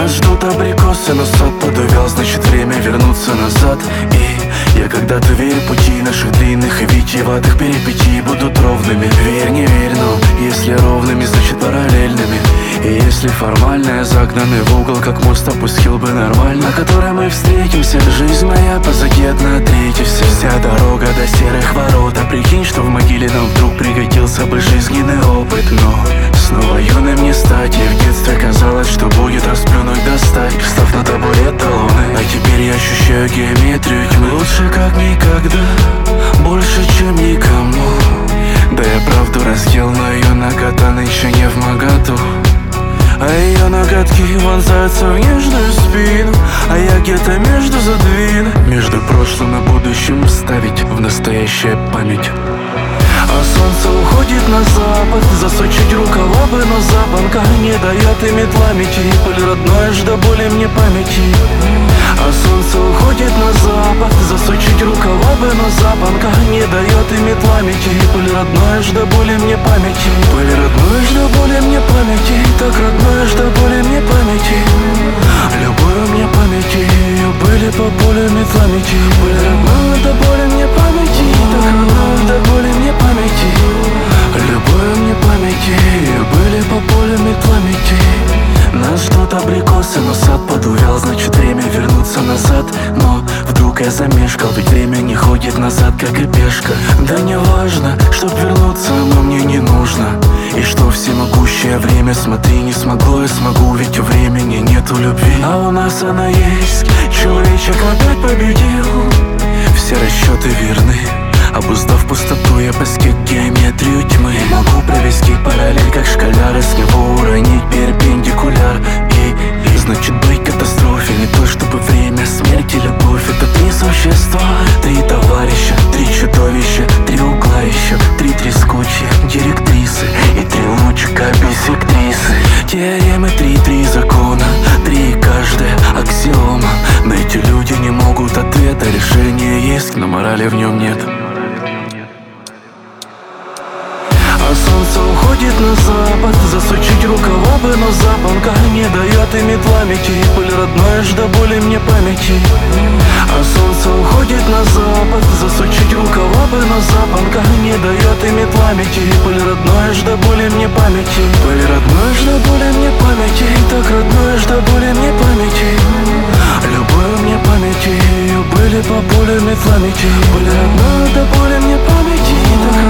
Нас ждут абрикосы, но сад подувял, значит время вернуться назад. И я когда-то верю, пути наших длинных и витиеватых перипетий будут ровными. Верь, не верь, но если ровными, значит параллельными. И если формально я загнанный в угол, как мост опустил бы нормально, на которой мы встретимся. Жизнь моя позади, одна третья, вся дорога до серых ворот. А прикинь, что в могиле нам вдруг пригодился бы жизненный опыт. Но снова юным не стать, и в детстве казалось, что будет расплюнуть достать, встав на табурет талоны. А теперь я ощущаю геометрию тьмы. Лучше как никогда, больше чем никому. Да я правду раздел, но ее нагота нынче не вмоготу. А ее ноготки вонзаются в нежную спину, а я где-то между задвину. Между прошлым и будущим вставить в настоящее память. А солнце уходит на запад, засучить рукава бы, но запонка не дает и метла мечи. Пыль родное ж до боли мне памяти. А солнце уходит на запад, засучить рукава бы, но запонка не дает и метла мечи. Пыль родное ж до боли мне памяти. Пыль родное ж до боли мне памяти. Так родное ж до боли мне памяти. Любую мне памяти, были по полю метла мечи. Пыль родное до боли мне памяти. Так родное до боли мне памяти. Любую мне памяти, были по полю метла мечи. Нас ждут абрикосы, но сад подувял, значит время вернуться назад. Но вдруг я замешкал, ведь время не ходит назад, как и пешка. Да не важно, чтоб вернуться, но мне не нужно. И что всемогущее время, смотри, не смогло, я смогу, ведь у времени нету любви. А у нас она есть, человечек опять победил. Все расчеты верны, обуздав пустоту, я постиг геометрию тьмы. Могу провести параллель, как школяр, и с него уронить перпендикуляр. И значит быть катастрофе не то, чтобы время, смерть и любовь. Это три существа, три товарища, три чудовища, три угла еще, три трескучие директрисы и три лучика бисектрисы. Теоремы три закона, три каждая аксиома. Но эти люди не могут ответа, решение есть, но морали в нем нет. А солнце уходит на запад, засучить рукава бы, но запонка не дает и метла мечи. Пыль родное ж до боли мне памяти. А солнце уходит на запад, засучить рукава бы, но запонка не дает и метла мечи. Пыль родное ж до боли мне памяти. Пыль родное ж до боли мне памяти. Так родное ж до боли мне памяти. Любую мне памяти, были по полю метла мечи. Пыль родное до боли мне памяти. Так